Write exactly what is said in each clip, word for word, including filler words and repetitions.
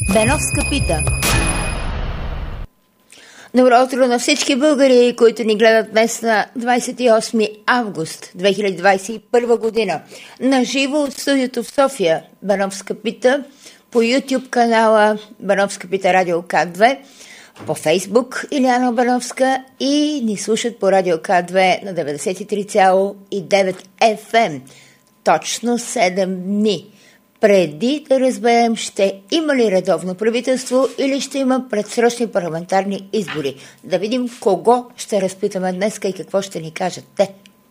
Беновска пита. Добро утро на всички българи, които ни гледат днес на двадесет и осми август две хиляди двадесет и първа година. На живо от студиото в София. Беновска пита по YouTube канала Беновска пита Радио К две, по Фейсбук Илияна Беновска и ни слушат по Радио К две на деветдесет и три цяло и девет Еф Ем. Точно седем дни. Преди да разберем ще има ли редовно правителство или ще има предсрочни парламентарни избори. Да видим кого ще разпитаме днес и какво ще ни кажат те.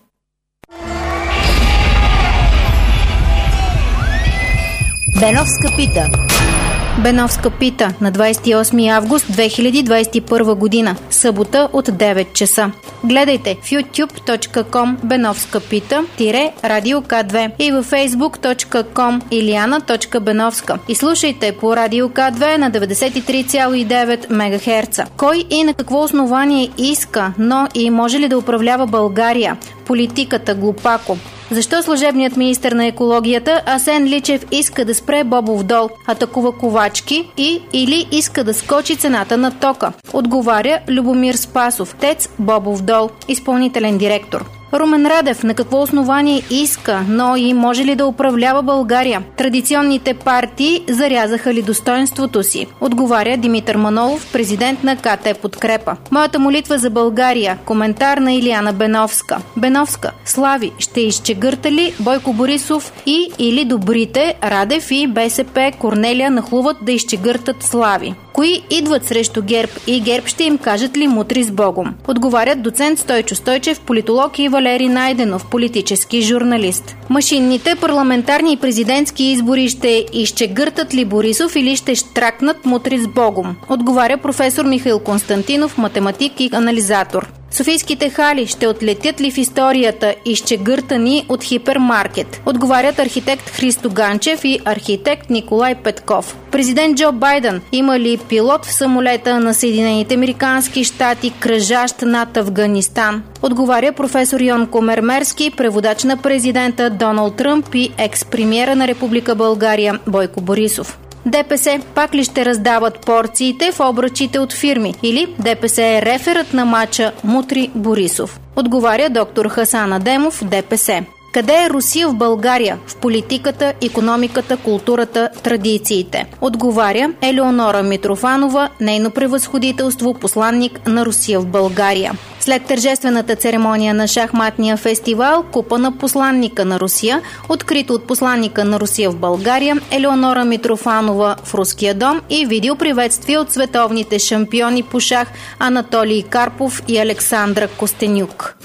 Беновска пита. Беновска пита на двадесет и осми август две хиляди двадесет и първа година, събота от девет часа. Гледайте в ютуб точка ком Беновска пита Радио К две и във фейсбук точка ком Илияна точка Беновска и слушайте по Радио К две на деветдесет и три цяло и девет мегахерца. Кой и на какво основание иска, но и може ли да управлява България? Политиката глупако. Защо служебният министър на екологията Асен Личев иска да спре Бобов дол, атакува Ковачки и или иска да скочи цената на тока? Отговаря Любомир Спасов, ТЕЦ Бобов дол, изпълнителен директор. Румен Радев на какво основание иска, но и може ли да управлява България? Традиционните партии зарязаха ли достоинството си? Отговаря Димитър Манолов, президент на Ка Те Подкрепа. Моята молитва за България. Коментар на Илияна Беновска. Беновска. Слави, ще изчегърта ли Бойко Борисов и или добрите Радев и Бе Се Пе Корнелия нахлуват да изчегъртат Слави? Кои идват срещу ГЕРБ и ГЕРБ ще им кажат ли мутри с Богом? Отговарят доцент Стойчо Стойчев, политолог и Валери Найденов, политически журналист. Машинните парламентарни и президентски избори ще изчегъртат ли Борисов или ще штракнат мутри с Богом? Отговаря професор Михаил Константинов, математик и анализатор. Софийските хали ще отлетят ли в историята изчегъртани от хипермаркет? Отговарят архитект Христо Ганчев и архитект Николай Петков. Президент Джо Байден има ли пилот в самолета на Съединените американски щати, кръжащ над Афганистан? Отговаря професор Йон Комермерски, преводач на президента Доналд Тръмп и екс-премиера на Република България Бойко Борисов. Де Пе Се пак ли ще раздават порциите в обръчите от фирми или Де Пе Се е реферът на мача Мутри Борисов? Отговаря доктор Хасан Адемов, Де Пе Се. Къде е Русия в България? В политиката, икономиката, културата, традициите. Отговаря Елеонора Митрофанова, нейно превъзходителство, посланник на Русия в България. След тържествената церемония на шахматния фестивал Купа на посланника на Русия, открито от посланника на Русия в България Елеонора Митрофанова в Руския дом и видеоприветствие от световните шампиони по шах Анатолий Карпов и Александра Костенюк.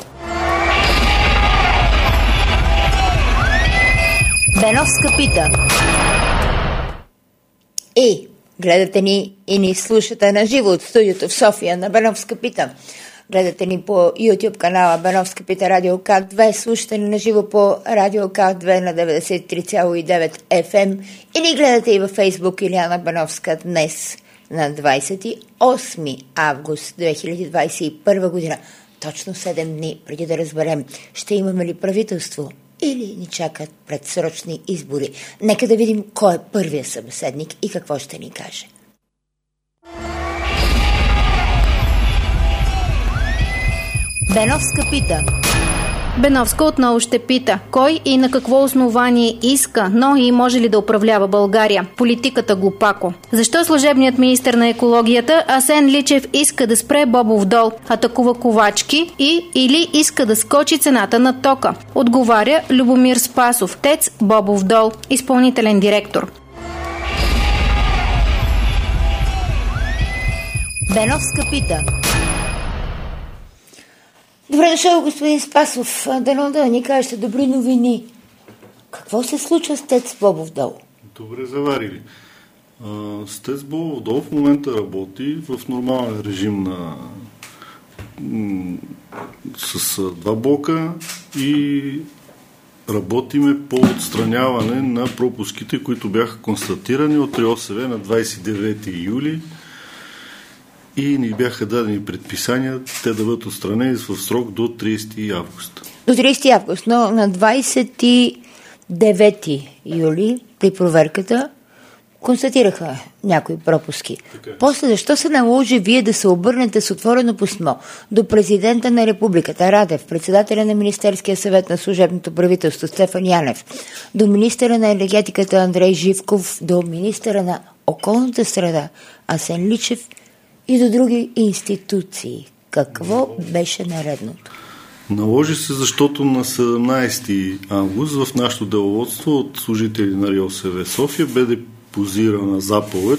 Беновска пита. И гледате ни и ни слушате на живо от студиото в София на Беновска пита. Гледате ни по YouTube канала Беновска пита Радио К две, слушате ни на живо по Радио К две на деветдесет и три цяло и девет Еф Ем и ни гледате и във Фейсбук Илияна Беновска днес на двадесет и осми август две хиляди двадесет и първа година. Точно седем дни преди да разберем ще имаме ли правителство или ни чакат предсрочни избори. Нека да видим кой е първият събеседник и какво ще ни каже. Беновска пита. Беновска отново ще пита кой и на какво основание иска, но и може ли да управлява България? Политиката глупако. Защо служебният министър на екологията Асен Личев иска да спре Бобов дол, атакува Ковачки и или иска да скочи цената на тока? Отговаря Любомир Спасов, ТЕЦ Бобов дол, изпълнителен директор. Беновска пита. Добре дошъл, господин Спасов. Дано да ни кажете добри новини. Какво се случва с ТЕЦ Бобов дол? Добре заварили. С ТЕЦ Бобов дол в момента работи в нормален режим на с два блока и работиме по отстраняване на пропуските, които бяха констатирани от РИОСВ на двадесет и девети юли и ни бяха дадени предписания те да бъдат отстранени в срок до тридесети август. До тридесети август, но на двадесет и девети юли при проверката констатираха някои пропуски. Така. После защо се наложи вие да се обърнете с отворено писмо до президента на републиката Радев, председателя на Министерския съвет на служебното правителство Стефан Янев, до министъра на енергетиката Андрей Живков, до министъра на околната среда Асен Личев и до други институции? Какво беше наредното? Наложи се, защото на седемнадесети август в нашото деловодство от служители на РИОСВ София бе депозирана заповед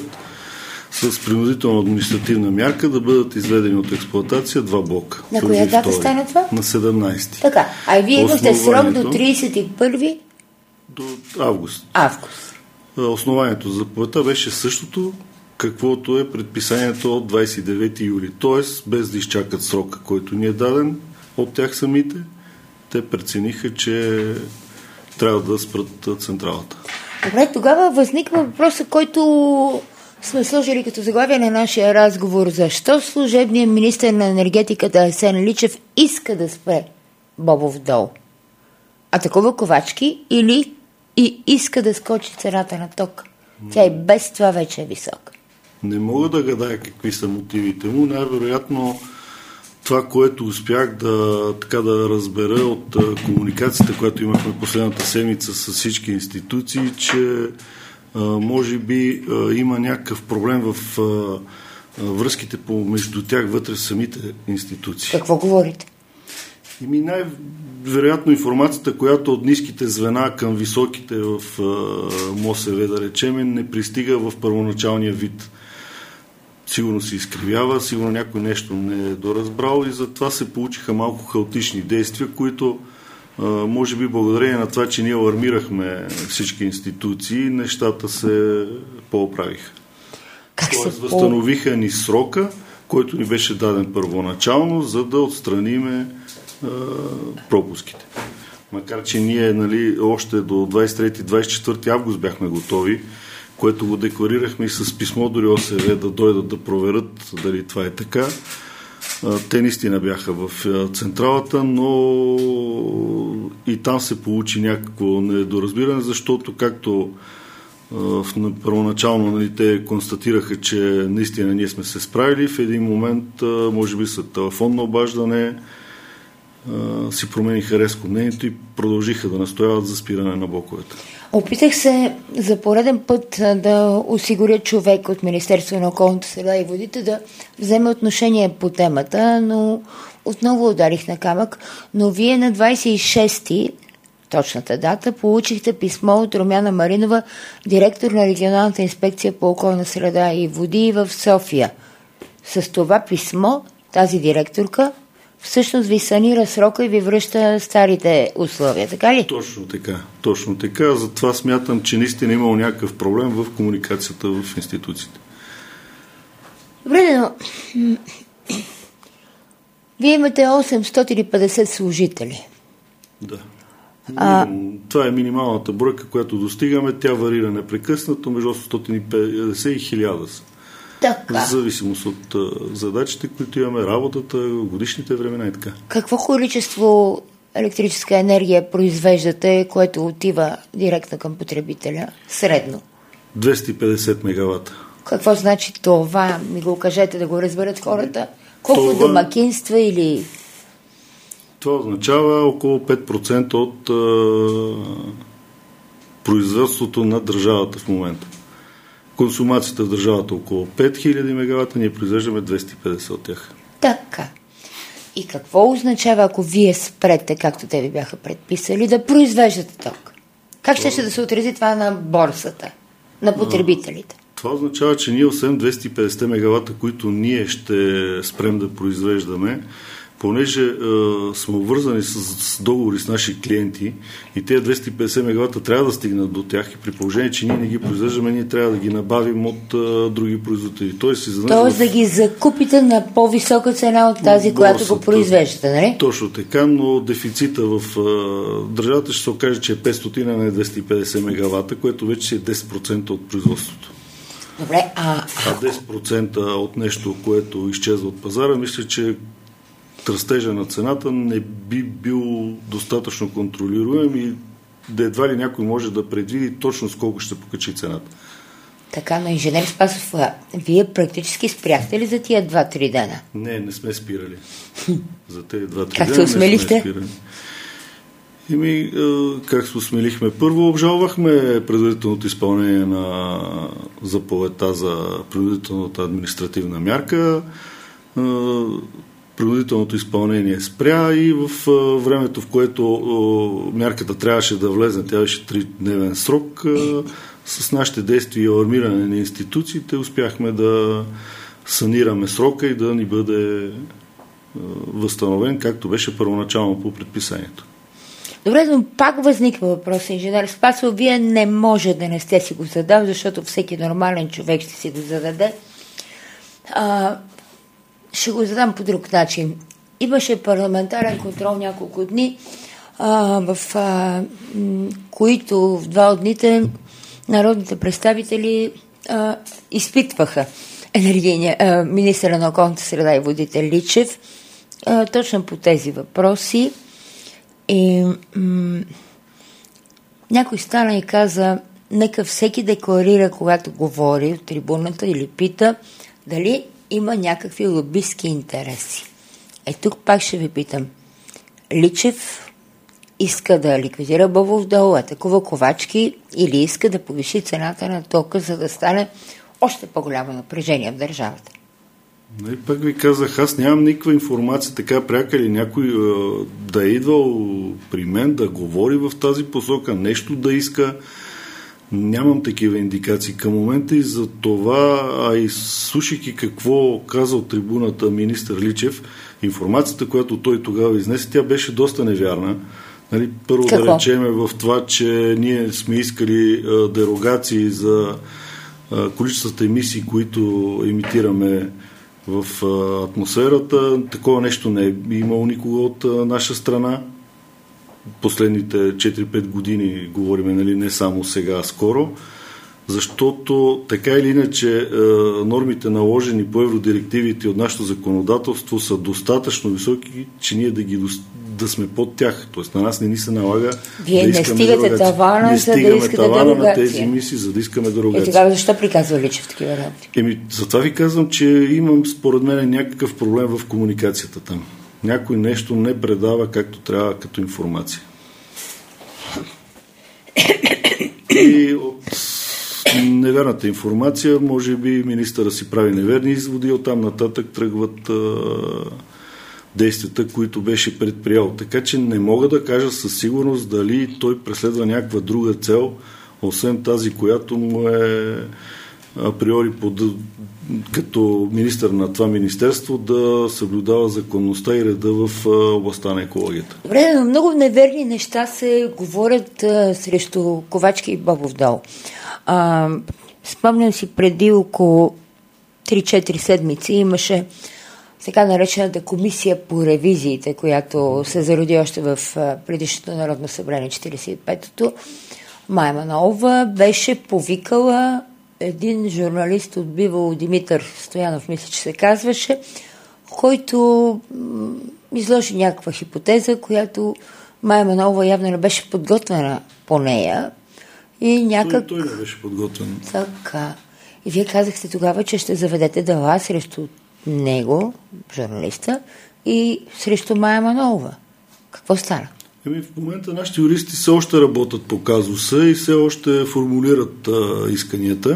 с принудителна административна мярка да бъдат изведени от експлоатация два блока. На коя дата стана това? На седемнадесети. Така, а и вие имахте срок до тридесет и първи до август. август. Основанието за заповедта беше същото, каквото е предписанието от двадесет и девети юли. Тоест, без да изчакат срока, който ни е даден от тях самите, те прецениха, че трябва да спрат централата. Добре, тогава възниква въпроса, който сме сложили като заглавие на нашия разговор. Защо служебният министър на енергетиката Асен Личев иска да спре Бобов дол? Атакува Ковачки или и иска да скочи цената на ток? Тя и без това вече е висока. Не мога да гадая какви са мотивите му. Най-вероятно това, което успях да, така да разбера от а, комуникацията, която имахме последната седмица с всички институции, че а, може би а, има някакъв проблем в а, а, връзките между тях вътре самите институции. Какво говорите? Ими най-вероятно информацията, която от ниските звена към високите в а, МОСВ, да речем, не пристига в първоначалния вид. Сигурно се изкривява, сигурно някой нещо не е доразбрал и затова се получиха малко хаотични действия, които а, може би благодарение на това, че ние алармирахме всички институции, нещата се по-оправиха. Тоест, възстановиха ни срока, който ни беше даден първоначално, за да отстраниме а, пропуските. Макар че ние, нали, още до двадесет и трети двадесет и четвърти август бяхме готови, което го декларирахме и с писмо до РИОСВ да дойдат да проверят дали това е така. Те наистина бяха в централата, но и там се получи някакво недоразбиране, защото както в първоначално, нали, те констатираха, че наистина ние сме се справили, в един момент, може би след телефонно обаждане, си промениха резко мнението и продължиха да настояват за спиране на блоковете. Опитах се за пореден път да осигуря човек от Министерство на околната среда и водите да вземе отношение по темата, но отново ударих на камък. Но вие на двадесет и шести, точната дата, получихте писмо от Румяна Маринова, директор на регионалната инспекция по околна среда и води в София. С това писмо тази директорка всъщност ви санира срока и ви връща старите условия, така ли? Точно така, точно така. Затова смятам, че наистина имал някакъв проблем в комуникацията в институциите. Добре, но вие имате осемстотин и петдесет служители. Да. А... Това е минималната бройка, която достигаме. Тя варира непрекъснато между осемстотин и петдесет и хиляда. Така. В зависимост от а, задачите, които имаме, работата, годишните времена и така. Какво количество електрическа енергия произвеждате, което отива директно към потребителя? Средно? двеста и петдесет мегавата. Какво значи това? Ми го кажете да го разберат хората. Колко това... домакинства или... Това означава около пет процента от а, производството на държавата в момента. Консумацията в държавата около пет хиляди мегавата, ние произвеждаме двеста и петдесет от тях. Така. И какво означава, ако вие спрете, както те ви бяха предписали, да произвеждате ток? Как ще, ще да се отрази това на борсата, на потребителите? Това означава, че ние освен двеста и петдесет мегавата, които ние ще спрем да произвеждаме, понеже е, сме обвързани с, с договори с наши клиенти и тези двеста и петдесет мегавата трябва да стигнат до тях и при положение, че ние не ги произвеждаме, ние трябва да ги набавим от е, други производители. Тоест, Тоест в... да ги закупите на по-висока цена от тази, борсата, която го произвеждате, нали? Точно така, но дефицита в е, държавата ще се окаже, че е петстотин, а не двеста и петдесет мегавата, което вече е десет процента от производството. Добре, а... А десет процента от нещо, което изчезва от пазара, мисля, че растежа на цената не би бил достатъчно контролируем и да едва ли някой може да предвиди точно с колко ще покачи цената. Така, но инженер Спасов, вие практически спряхте ли за тия два-три дена? Не, не сме спирали. За тези два-три как дена се усмелихте? не сме спирали. Ими, как се усмелихме? Първо обжалвахме предварителното изпълнение на заповедта за предварителната административна мярка. Принудителното изпълнение спря и в времето, в което мярката трябваше да влезе, тя беше тридневен срок, с нашите действия и алармиране на институциите успяхме да санираме срока и да ни бъде възстановен, както беше първоначално по предписанието. Добре, но пак възниква въпрос, инженер Спасов, вие не може да не сте си го задал, защото всеки нормален човек ще си го зададе. А, ще го задам по друг начин. Имаше парламентарен контрол няколко дни, а, в а, м, които в два от дните народните представители а, изпитваха енергийния, а, министъра на околната среда и водите Личев а, точно по тези въпроси. И м- някой стана и каза, нека всеки декларира, когато говори от трибуната или пита, дали има някакви лобистки интереси. Е, тук пак ще ви питам. Личев иска да ликвидира Бобов дол, атакува Ковачки или иска да повиши цената на тока, за да стане още по-голямо напрежение в държавата? И пак ви казах, аз нямам никаква информация, така пряка ли някой е, да е идвал при мен да говори в тази посока, нещо да иска. Нямам такива индикации към момента и за това, а и слушайки какво каза от трибуната министър Личев, информацията, която той тогава изнесе, тя беше доста невярна. Нали, първо какво? Да речеме в това, че ние сме искали а, дерогации за а, количествата емисии, които емитираме в а, атмосферата. Такова нещо не е имало никога от а, наша страна. Последните четири-пет години говорим, нали, не само сега, а скоро, защото така или иначе е, нормите, наложени по евродирективите от нашето законодателство, са достатъчно високи, че ние да, ги, да сме под тях. Тоест на нас не ни се налага Вие да не искаме стигате дерогация. тавана, не за да искате тавана дерогация. на тези емисии, за да искаме дерогация. И тогава защо приказва Личев такива работи? Еми, затова ви казвам, че имам според мен някакъв проблем в комуникацията там. Някой нещо не предава както трябва като информация. И от невярната информация, може би министъра си прави неверни изводи, оттам нататък тръгват а, действията, които беше предприял. Така че не мога да кажа със сигурност дали той преследва някаква друга цел, освен тази, която му е априори под, като министър на това министерство да съблюдава законността и реда в областта на екологията. Добре, но много неверни неща се говорят а, срещу Ковачки и Бобов дол. А, спомням си, преди около три-четири седмици имаше така наречената комисия по ревизиите, която се зароди още в предишното Народно събрание четиридесет и петото. Мая Манолова беше повикала един журналист от бивало Димитър Стоянов, мисля, че се казваше, който м- изложи някаква хипотеза, която Мая Манолова явно не беше подготвена по нея. И някак... Той, той не беше подготвен. Така. И вие казахте тогава, че ще заведете дела срещу него, журналиста, и срещу Мая Манолова. Какво стана? Еми, в момента нашите юристи все още работят по казуса и все още формулират а, исканията.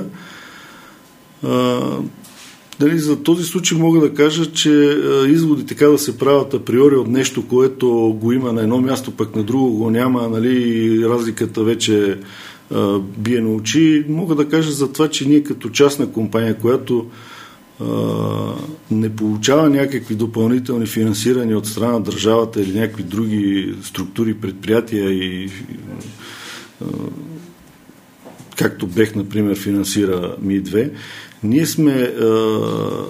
А, дали, за този случай мога да кажа, че а, изводи така да се правят априори от нещо, което го има на едно място, пък на друго го няма, нали, разликата вече а, бие на очи. Мога да кажа за това, че ние като частна компания, която Uh, не получава някакви допълнителни финансирания от страна на държавата или някакви други структури, предприятия и uh, както БЕХ, например, финансира Ми две, ние сме uh,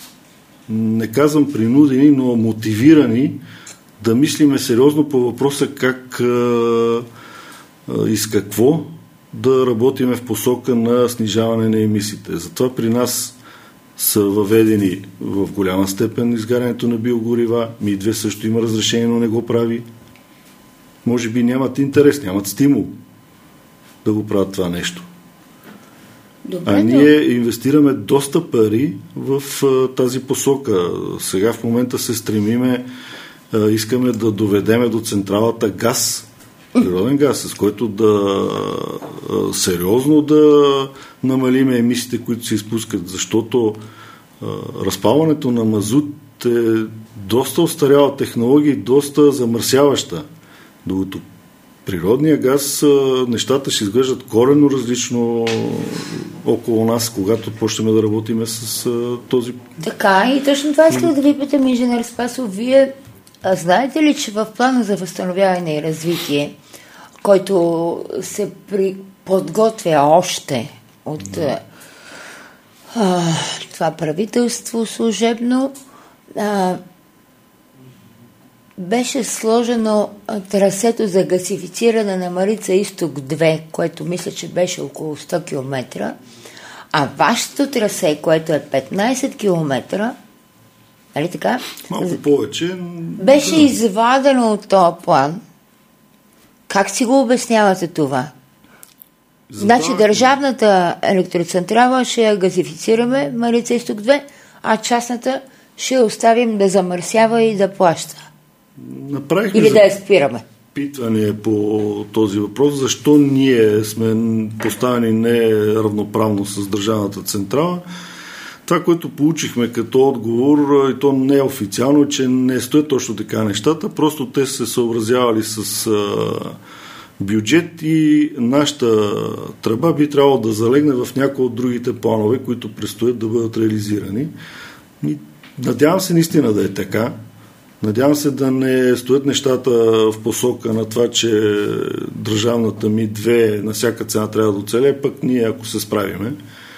не казвам принудени, но мотивирани да мислиме сериозно по въпроса как uh, uh, и с какво да работиме в посока на снижаване на емисиите. Затова при нас са въведени в голяма степен изгарянето на биогорива. Ми две също има разрешение, но не го прави. Може би нямат интерес, нямат стимул да го правят това нещо. Добре, а ние инвестираме доста пари в а, тази посока. Сега в момента се стремиме, а, искаме да доведеме до централата газ, природен газ, с който да а, сериозно да намалиме емисиите, които се изпускат, защото а, разпалването на мазут е доста остаряла технология и доста замърсяваща. Докато природния газ, нещата ще изглеждат коренно различно около нас, когато почнем да работим с този... Така, и точно това исках да ви питам, инженер Спасов. Вие а знаете ли, че в плана за възстановяване и развитие, който се при... подготвя още от да. а, това правителство служебно, а, беше сложено трасето за газифициране на Марица Изток две, което мисля, че беше около сто километра, а вашето трасе, което е петнайсет километра, нали така? Малко повече. Беше да. извадено от този план. Как си го обяснявате това? За значи това... държавната електроцентрала ще я газифицираме, Марица Изток две, а частната ще я оставим да замърсява и да плаща. Направихме или да я спираме. Питване по този въпрос, защо ние сме поставени неравноправно с държавната централа. Това, което получихме като отговор, и то не е официално, че не стоят точно така нещата, просто те се съобразявали с а, бюджет и нашата тръба би трябвало да залегне в някои от другите планове, които предстоят да бъдат реализирани. И надявам се наистина да е така. Надявам се да не стоят нещата в посока на това, че държавната ми две на всяка цена трябва да оцелее, пък ние, ако се справиме,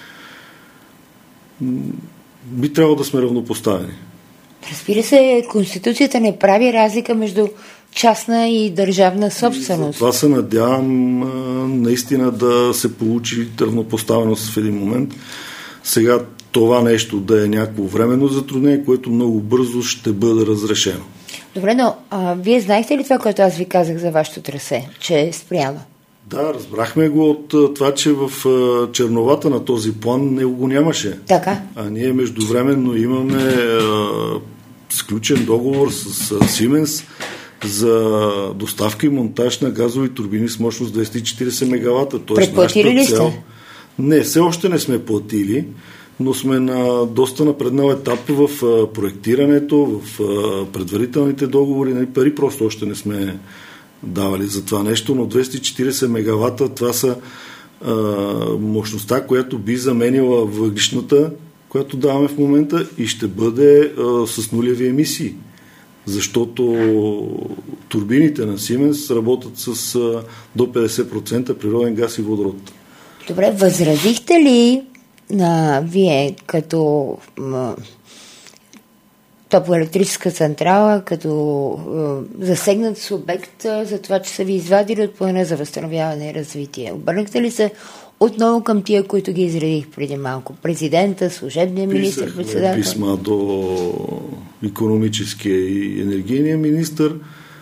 би трябвало да сме равнопоставени. Разбира се, Конституцията не прави разлика между частна и държавна собственост. Това се надявам наистина да се получи равнопоставеност в един момент. Сега това нещо да е някакво временно затруднение, което много бързо ще бъде разрешено. Добре, но а, вие знаехте ли това, което аз ви казах за вашето трасе, че е спряно? Да, разбрахме го от това, че в а, черновата на този план не го нямаше. Така. А ние междувременно имаме а, сключен договор с а, Siemens за доставка и монтаж на газови турбини с мощност двеста и четирийсет мегавата. Предплатили ли сте? Не, все още не сме платили, но сме на доста напреднал етап в а, проектирането, в а, предварителните договори. Нали, пари просто още не сме давали за това нещо, но двеста и четирийсет мегавата, това са а, мощността, която би заменила въглищната, която даваме в момента и ще бъде а, с нулеви емисии. Защото турбините на Siemens работят с а, до петдесет процента природен газ и водород. Добре, възразихте ли на вие като м, топлоелектрическа централа, като е, засегнат субект е, за това, че са ви извадили от плана за възстановяване и развитие? Обърнахте ли се отново към тия, които ги изредих преди малко? Президента, служебния министър, председател? Писма до икономическия и енергийния министър.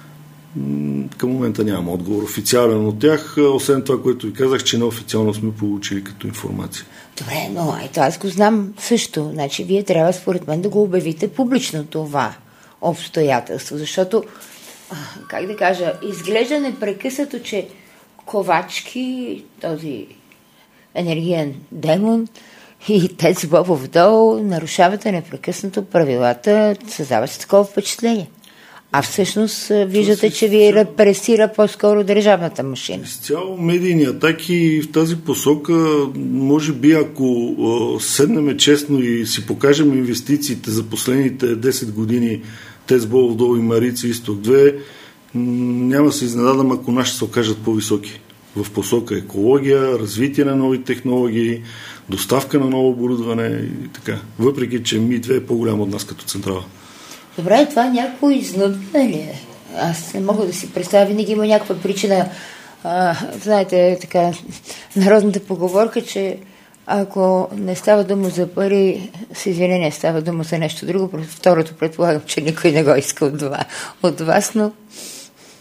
Към момента нямам отговор официален от тях, освен това, което ви казах, че неофициално сме получили като информация. Добре, но ето аз го знам също. Значи вие трябва според мен да го обявите публично това обстоятелство, защото, как да кажа, изглежда непрекъснато, че Ковачки, този енергиен демон и Тец Бобов дол нарушавате непрекъснато правилата, създава се такова впечатление. А всъщност виждате, че ви репресира по-скоро държавната машина. Изцяло медийни атаки в тази посока, може би ако а, седнем честно и си покажем инвестициите за последните десет години Тец Бобов дол и Марица Изток две, няма се изненадам, ако наши се окажат по-високи. В посока екология, развитие на нови технологии, доставка на ново оборудване и така. Въпреки, че Ми две е по-голям от нас като централа. Добре, това някакво изнудване ли е? Аз не мога да си представя, винаги има някаква причина. А, знаете, така, народната поговорка, че ако не става дума за пари, с извинение, става дума за нещо друго. Второто предполагам, че никой не го иска от, това, от вас, но...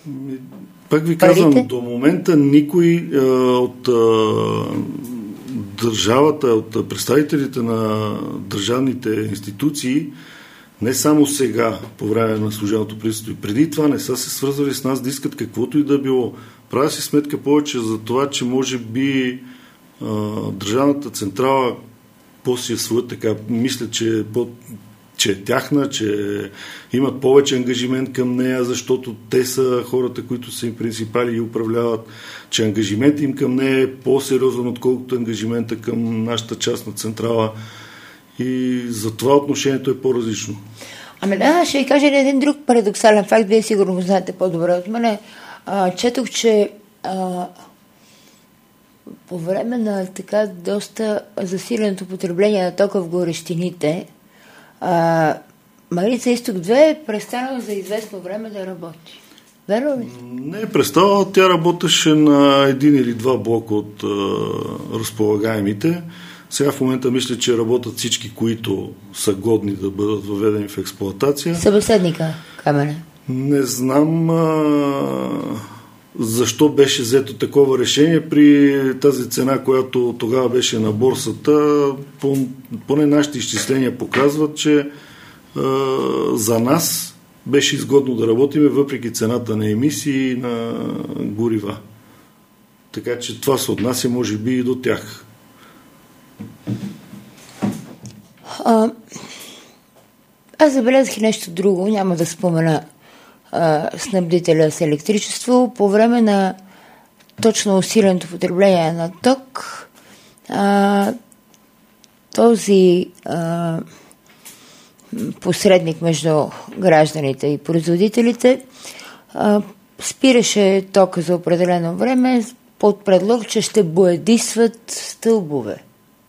Пак ви казвам, парите? До момента никой а, от а, държавата, от представителите на държавните институции, не само сега, по време на служебното правителство, и преди това не са се свързвали с нас да искат каквото и да било. Правя си сметка повече за това, че може би а, държавната централа по-си е своя, така, мисля, че, по, че е тяхна, че имат повече ангажимент към нея, защото те са хората, които са им принципали и управляват, че ангажимент им към нея е по-сериозен, отколкото ангажимента към нашата частна централа. И за това отношението е по-различно. Ами да, ще ви кажа един друг парадоксален факт, вие сигурно го знаете по-добре от мене. А, четох, че а, по време на така доста засиленото потребление на тока в горещините, а, Марица Изток две е престанала за известно време да работи. Верно ли? Не е преставала, тя работеше на един или два блока от а, разполагаемите. Сега в момента мисля, че работят всички, които са годни да бъдат въведени в експлоатация. Събеседника, Камене. Не знам а, защо беше взето такова решение при тази цена, която тогава беше на борсата. Поне нашите изчисления показват, че а, за нас беше изгодно да работиме въпреки цената на емисии и на горива. Така че това се отнася може би и до тях. А, аз забелязах нещо друго, няма да спомена а, снабдителя с електричество. По време на точно усиленото потребление на ток, а, този а, посредник между гражданите и производителите а, спираше тока за определено време под предлог, че ще боядисват стълбове.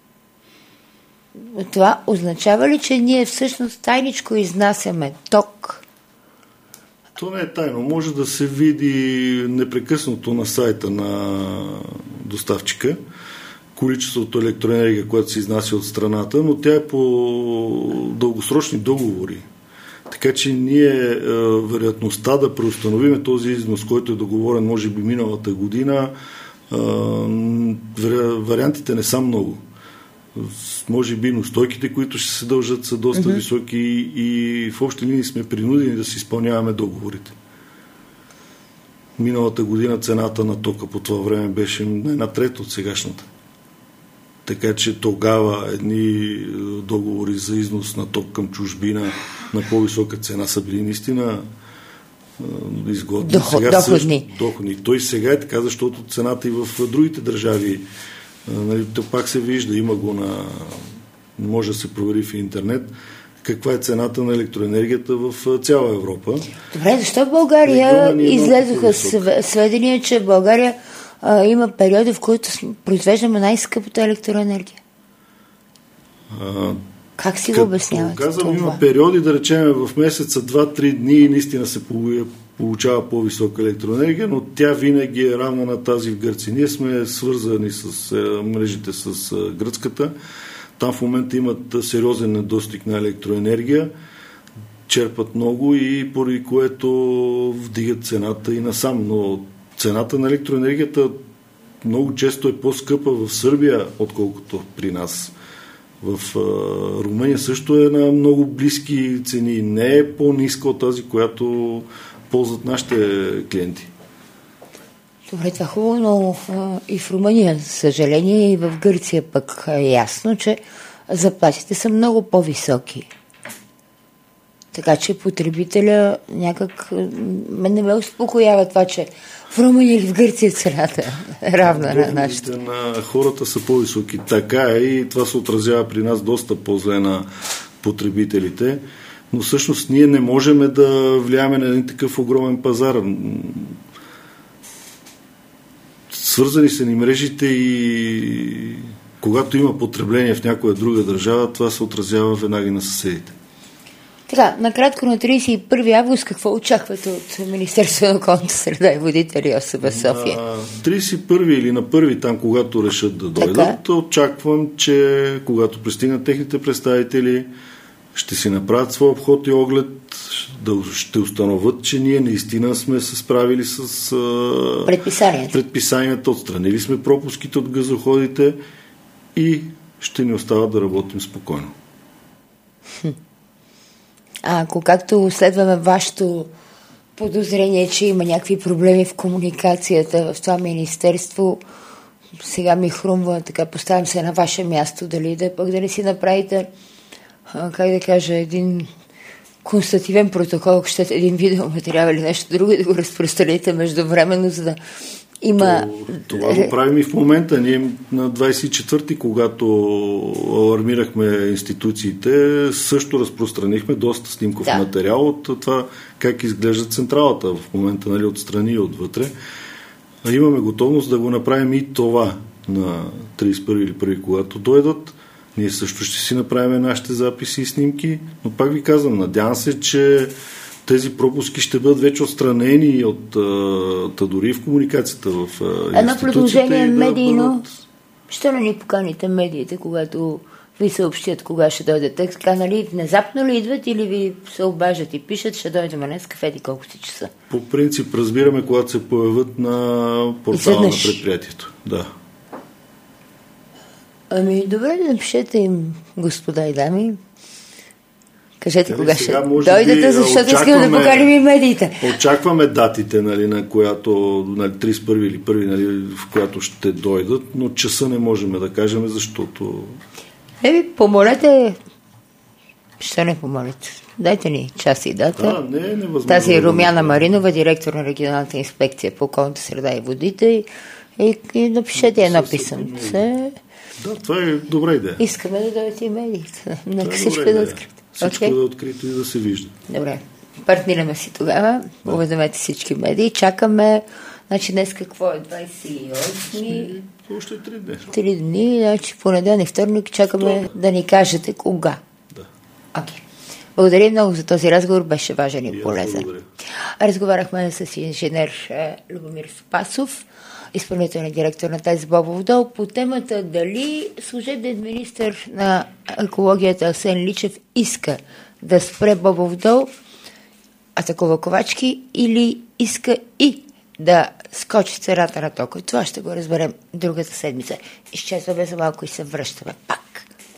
Това означава ли, че ние всъщност тайничко изнасяме ток? То не е тайно. Може да се види непрекъснато на сайта на доставчика количеството електроенергия, което се изнася от страната, но тя е по дългосрочни договори. Така че ние е, вероятността да преустановиме този износ, който е договорен може би миналата година, е, вариантите не са много. Може би ностойките, които ще се дължат, са доста mm-hmm. високи и в общи линии сме принудени да си изпълняваме договорите. Миналата година цената на тока по това време беше една трета от сегашната. Така че тогава едни договори за износ на ток към чужбина на по-висока цена са били наистина изгодни. Доход, сега доходни. Също, доходни. Той сега е така, защото цената и в другите държави, нали, то пак се вижда, има го на... може да се провери в интернет каква е цената на електроенергията в цяла Европа. Добре, защо в България излезоха сведения, че в България а, има периоди, в които произвеждаме най-скъпата електроенергия? А, как си го обяснявате? Казвам, има периоди, да речем в месеца два-три дни наистина се получава по-висока електроенергия, но тя винаги е равна на тази в Гърция. Ние сме свързани с е, мрежите с е, гръцката. Там в момента имат сериозен недостиг на електроенергия, черпат много и поради което вдигат цената и насам. Но цената на електроенергията много често е по-скъпа в Сърбия, отколкото при нас. В а, Румъния също е на много близки цени. Не е по-ниска от тази, която ползват нашите клиенти. Добре, това хубаво, но а, и в Румъния, за съжаление, и в Гърция пък е ясно, че заплатите са много по-високи. Така че потребителя някак не ме успокоява това, че в Румъния или в Гърция цената е равна на нашата. На хората са по-високи. Така е и това се отразява при нас доста по-зле на потребителите. Но всъщност ние не можем да влияеме на един такъв огромен пазар. Свързани са ни мрежите и когато има потребление в някоя друга държава, това се отразява веднага на съседите. Така, накратко на тридесет и първи август какво очаквате от Министерството на околната среда и водите РИОСВ София? На тридесет и първи или на първи там, когато решат да дойдат, така? Очаквам, че когато пристигнат техните представители, ще си направят своя обход и оглед, да ще установят, че ние наистина сме се справили с предписанията, предписанията отстранили сме пропуските от газоходите и ще ни остава да работим спокойно. А ако както следваме вашето подозрение, че има някакви проблеми в комуникацията в това министерство, сега ми хрумва, така поставям се на ваше място, дали да пък да не си направите, как да кажа, един констативен протокол, ако ще един видеоматериал или нещо друго и да го разпространите междувременно, за да има... То, това го правим и в момента. Ние на двадесет и четвърти, когато алармирахме институциите, също разпространихме доста снимков да. материал от това как изглежда централата в момента, нали, отстрани и отвътре. А имаме готовност да го направим и това на тридесет и първи или първи, когато дойдат. Ние също ще си направим нашите записи и снимки, но пак ви казвам, надявам се, че тези пропуски ще бъдат вече отстранени от та дори в комуникацията в институциите. Едно предложение да медийно. бъдат... Що не ни поканите медиите, когато ви съобщят кога ще дойдат? Така, нали, внезапно ли идват или ви се обажат и пишат, ще дойдем днес кафети колко си часа? По принцип разбираме, когато се появят на портала на предприятието. Да. Ами, добре, да напишете им, господа и дами. Кажете нали, кога ще дойдете, защото искам да поканим и медиите. Очакваме датите, нали, на която, нали, тридесет и първи или първи, нали, в която ще дойдат, но часа не можем да кажем, защото... Еми, помолете... Ще не помолите? Дайте ни час и дата. Да, не е невъзможно. Тази Румяна Маринова, директор на регионалната инспекция по околната среда и водите, и, и напишете едно писъмце. Да, това е добра идея. Искаме да дойдете и медиите. Нека всичко да е открито. Всичко okay. да е открито и да се вижда. Добре. Партнираме си тогава. Да. Уведомете всички медии. Чакаме. Значи днес какво е? двадесет и осми Още три дни. Три дни. Значи понеделник, вторник. Чакаме Вторник. да ни кажете кога. Да. Окей. Okay. Благодаря много за този разговор. Беше важен и полезен. Разговаряхме с инженер Любомир Спасов, изпълнителен директор на ТЕЦ Бобов дол, по темата дали служебният министър на екологията Асен Личев иска да спре Бобов дол, Атакова Ковачки, или иска и да скочи цената на тока. Това ще го разберем другата седмица. Изчезваме за малко и се връщаме пак.